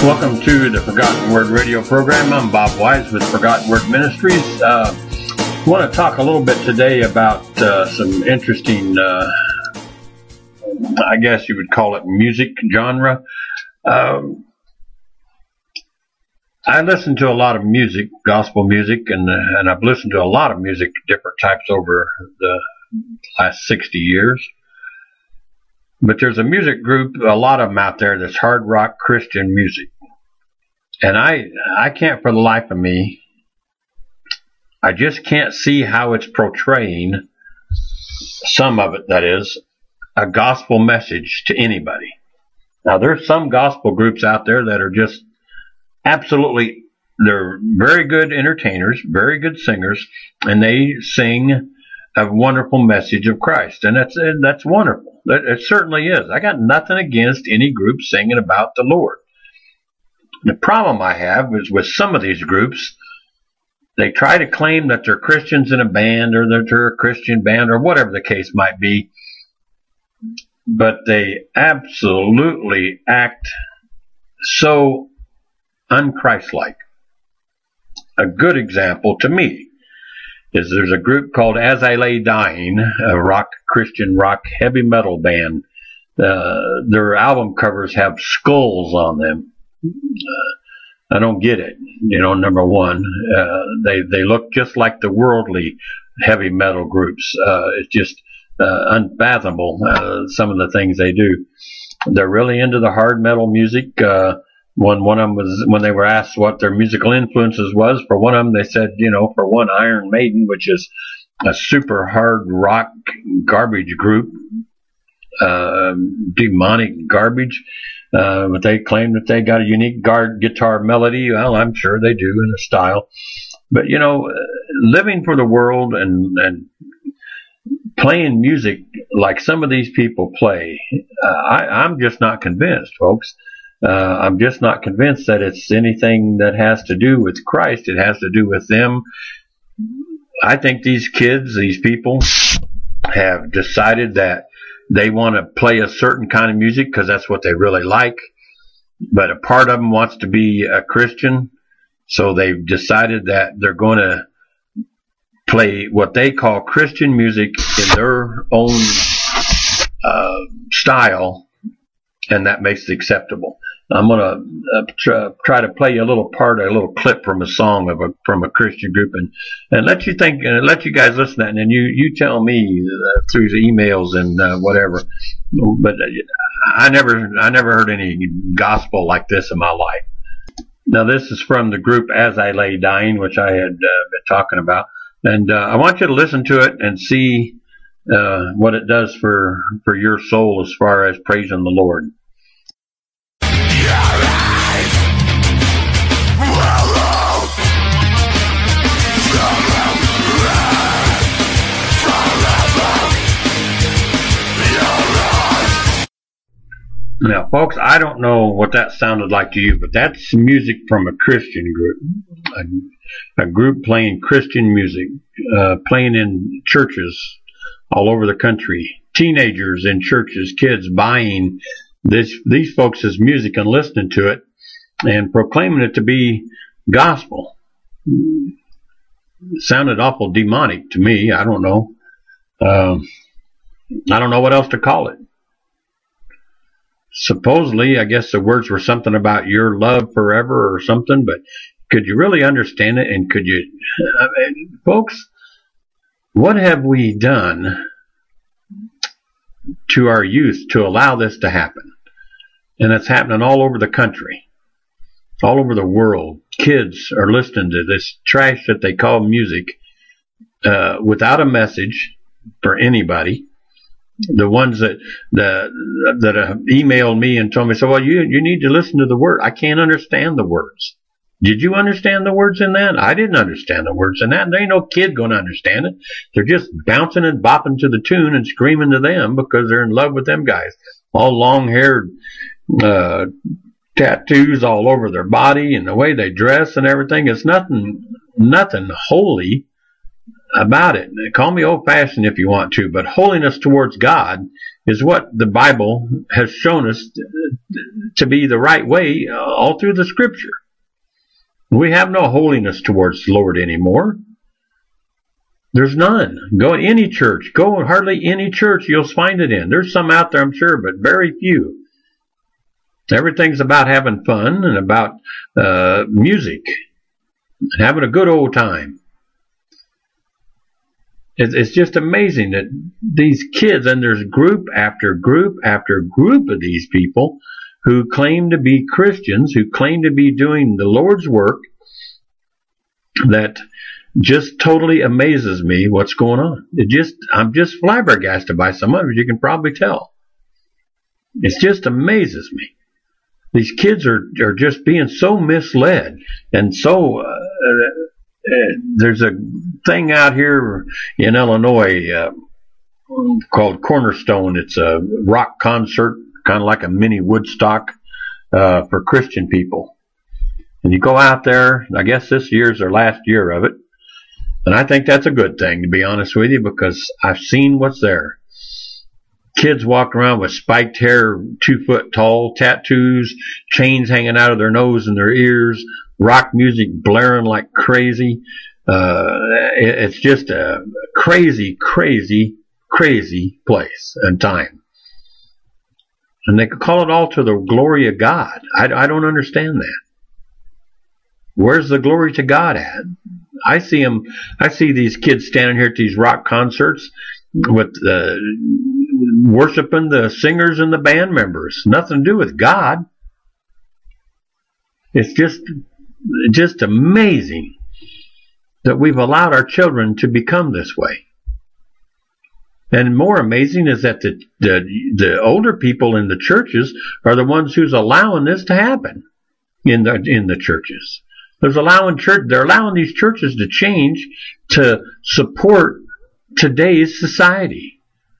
Welcome to the Forgotten Word radio program. I'm Bob Wise with Forgotten Word Ministries. I want to talk a little bit today about some interesting, I guess you would call it music genre. I listen to a lot of music, gospel music, and I've listened to a lot of music, different types over the last 60 years. But there's a music group, a lot of them out there, that's hard rock Christian music. And I can't for the life of me, I just can't see how it's portraying, some of it that is, a gospel message to anybody. Now there's some gospel groups out there that are just absolutely, they're very good entertainers, very good singers, and they sing a wonderful message of Christ. And that's wonderful. It certainly is. I got nothing against any group singing about the Lord. The problem I have is with some of these groups, they try to claim that they're Christians in a band, or that they're a Christian band, or whatever the case might be, but they absolutely act so unchristlike. A good example to me is there's a group called As I Lay Dying, a Christian rock heavy metal band. Their album covers have skulls on them. I don't get it. Number one, they look just like the worldly heavy metal groups. It's just unfathomable, some of the things they do. They're really into the hard metal music. One of them was, when they were asked what their musical influences was, for one of them they said, for one, Iron Maiden, which is a super hard rock garbage group, demonic garbage. But they claim that they got a unique guitar melody. Well, I'm sure they do, in a style. But, living for the world and playing music like some of these people play, I'm just not convinced, folks. I'm just not convinced that it's anything that has to do with Christ. It has to do with them. I think these kids, these people, have decided that they want to play a certain kind of music because that's what they really like. But a part of them wants to be a Christian, so they've decided that they're going to play what they call Christian music in their own style, and that makes it acceptable. I'm going to try to play you a little clip from a song from a Christian group, and let you think, and let you guys listen to that, and then you tell me through the emails and whatever. But I never heard any gospel like this in my life. Now this is from the group As I Lay Dying, which I had been talking about, and I want you to listen to it and see what it does for your soul as far as praising the Lord. Now, folks, I don't know what that sounded like to you, but that's music from a Christian group. A group playing Christian music, playing in churches all over the country. Teenagers in churches, kids buying these folks' music and listening to it and proclaiming it to be gospel. It sounded awful demonic to me. I don't know. I don't know what else to call it. Supposedly, I guess the words were something about your love forever or something, but could you really understand it? And could you, folks, what have we done to our youth to allow this to happen? And it's happening all over the country, all over the world. Kids are listening to this trash that they call music without a message for anybody. The ones that emailed me and told me, so, well, you need to listen to the word. I can't understand the words. Did you understand the words in that? I didn't understand the words in that, and there ain't no kid going to understand it. They're just bouncing and bopping to the tune and screaming to them because they're in love with them guys. All long-haired, tattoos all over their body, and the way they dress and everything. It's nothing holy about it. Call me old-fashioned if you want to, but holiness towards God is what the Bible has shown us to be the right way all through the Scripture. We have no holiness towards the Lord anymore. There's none. Go to any church. Go hardly any church you'll find it in. There's some out there, I'm sure, but very few. Everything's about having fun and about music and having a good old time. It's just amazing that these kids, and there's group after group after group of these people who claim to be Christians, who claim to be doing the Lord's work, that just totally amazes me what's going on. I'm just flabbergasted by some of it, you can probably tell. It just amazes me. These kids are just being so misled, and so there's a thing out here in Illinois called Cornerstone. It's a rock concert, kind of like a mini Woodstock for Christian people. And you go out there, I guess this year's their last year of it, and I think that's a good thing, to be honest with you, because I've seen what's there. Kids walk around with spiked hair, 2 foot tall, tattoos, chains hanging out of their nose and their ears, rock music blaring like crazy. It's just a crazy, crazy, crazy place and time. And they could call it all to the glory of God. I don't understand that. Where's the glory to God at? I see these kids standing here at these rock concerts with worshiping the singers and the band members. Nothing to do with God. It's just amazing that we've allowed our children to become this way. And more amazing is that the older people in the churches are the ones who's allowing this to happen in the churches. They're allowing these churches to change to support today's society.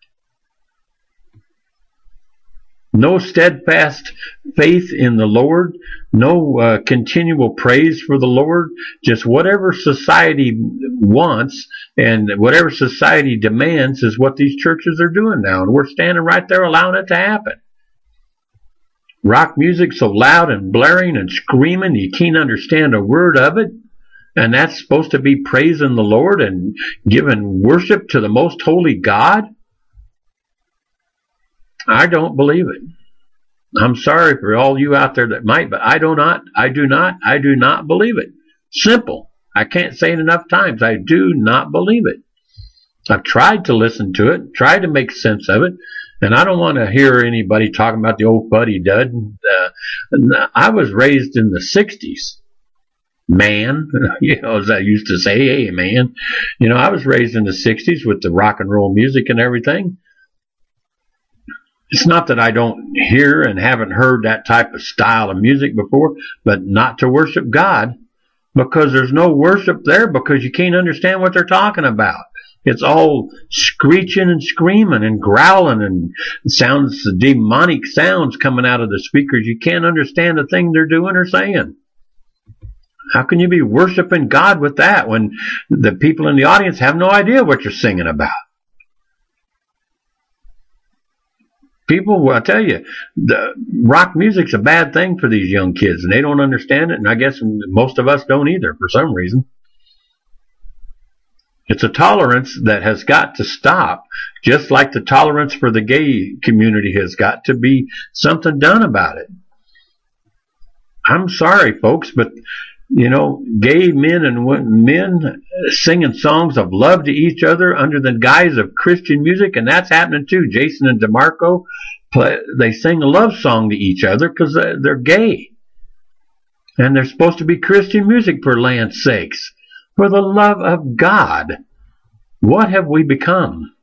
No steadfast faith in the Lord, no continual praise for the Lord, just whatever society wants and whatever society demands is what these churches are doing now, and we're standing right there allowing it to happen. Rock music so loud and blaring and screaming you can't understand a word of it, and that's supposed to be praising the Lord and giving worship to the most holy God? I don't believe it. I'm sorry for all you out there that might, but I do not believe it. Simple. I can't say it enough times. I do not believe it. I've tried to listen to it, tried to make sense of it, and I don't want to hear anybody talking about the old fuddy-dud. I was raised in the 60s. Man, as I used to say, hey, man. I was raised in the 60s with the rock and roll music and everything. It's not that I don't hear and haven't heard that type of style of music before, but not to worship God, because there's no worship there, because you can't understand what they're talking about. It's all screeching and screaming and growling and sounds, demonic sounds coming out of the speakers. You can't understand the thing they're doing or saying. How can you be worshiping God with that when the people in the audience have no idea what you're singing about? People, I tell you, the rock music's a bad thing for these young kids, and they don't understand it, and I guess most of us don't either for some reason. It's a tolerance that has got to stop, just like the tolerance for the gay community has got to be something done about it. I'm sorry, folks, but gay men and men singing songs of love to each other under the guise of Christian music, and that's happening too. Jason and DeMarco, they sing a love song to each other because they're gay. And they're supposed to be Christian music, for land's sakes. For the love of God, what have we become?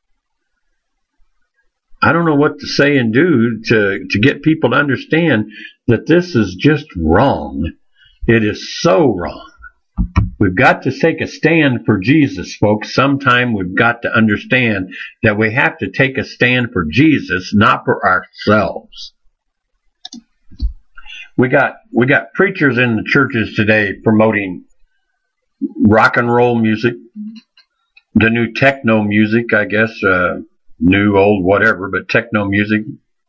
I don't know what to say and do to get people to understand that this is just wrong. It is so wrong. We've got to take a stand for Jesus, folks. Sometime we've got to understand that we have to take a stand for Jesus, not for ourselves. We got preachers in the churches today promoting rock and roll music, the new techno music, I guess, new, old, whatever, but techno music.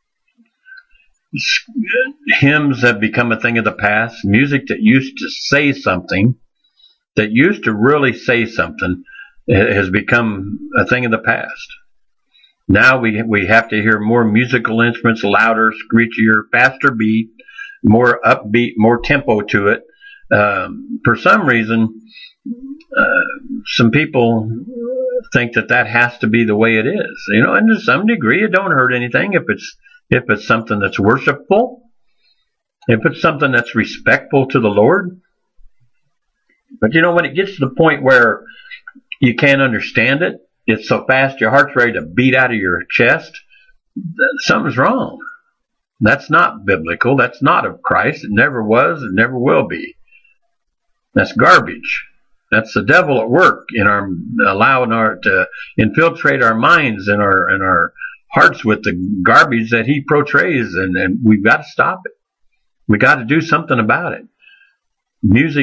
Hymns have become a thing of the past. Music that used to say something, that used to really say something, has become a thing of the past. Now we have to hear more musical instruments, louder, screechier, faster beat, more upbeat, more tempo to it. For some reason, some people think that has to be the way it is. You know, and to some degree, it don't hurt anything if it's something that's worshipful, if it's something that's respectful to the Lord. But you know, when it gets to the point where you can't understand it, it's so fast your heart's ready to beat out of your chest, something's wrong. That's not biblical. That's not of Christ. It never was. It never will be. That's garbage. That's the devil at work in our allowing to infiltrate our minds and our hearts with the garbage that he portrays, and we've got to stop it. We got to do something about it. Music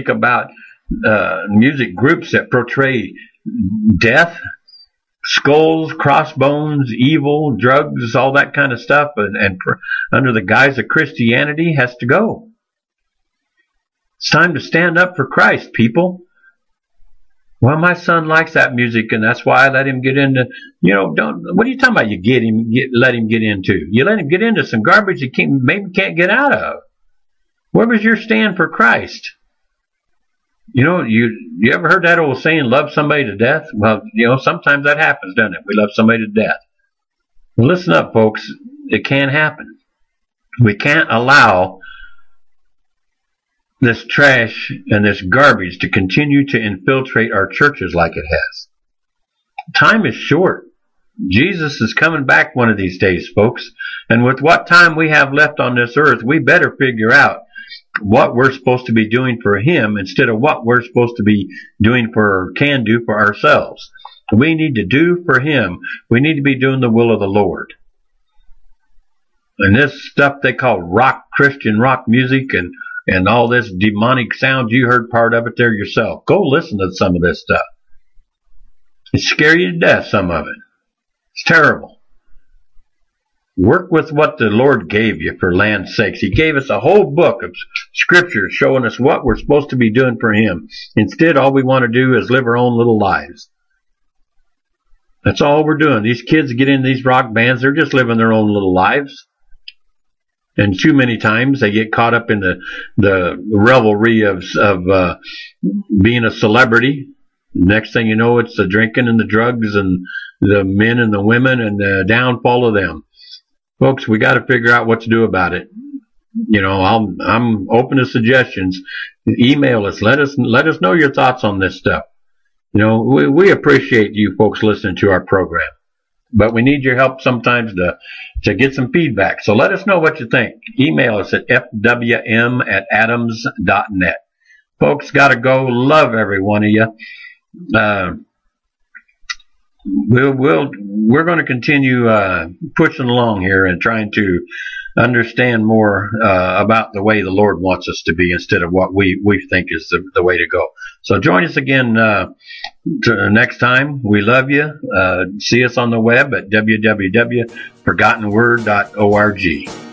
groups that portray death, skulls, crossbones, evil, drugs, all that kind of stuff, and under the guise of Christianity has to go. It's time to stand up for Christ, people. Well, my son likes that music, and that's why I let him get into, what are you talking about? Let him get into? You let him get into some garbage he maybe can't get out of. Where was your stand for Christ? You ever heard that old saying, love somebody to death? Well, sometimes that happens, doesn't it? We love somebody to death. Well, listen up, folks. It can't happen. We can't allow this trash and this garbage to continue to infiltrate our churches like it has. Time is short. Jesus is coming back one of these days, folks. And with what time we have left on this earth, we better figure out what we're supposed to be doing for him instead of what we're supposed to be doing or can do for ourselves. We need to do for him. We need to be doing the will of the Lord. And this stuff they call Christian rock music and all this demonic sound, you heard part of it there yourself. Go listen to some of this stuff. It scares you to death, some of it. It's terrible. Work with what the Lord gave you, for land's sakes. He gave us a whole book of scripture showing us what we're supposed to be doing for him. Instead, all we want to do is live our own little lives. That's all we're doing. These kids get in these rock bands, they're just living their own little lives. And too many times they get caught up in the revelry of being a celebrity. Next thing you know, it's the drinking and the drugs and the men and the women and the downfall of them. Folks, we got to figure out what to do about it. I'm open to suggestions. Email us. Let us know your thoughts on this stuff. We appreciate you folks listening to our program, but we need your help sometimes to get some feedback. So let us know what you think. Email us at fwm@adams.net. Folks, got to go. Love every one of you. We're going to continue pushing along here and trying to understand more about the way the Lord wants us to be instead of what we think is the way to go. So join us again next time. We love you. See us on the web at www.forgottenword.org.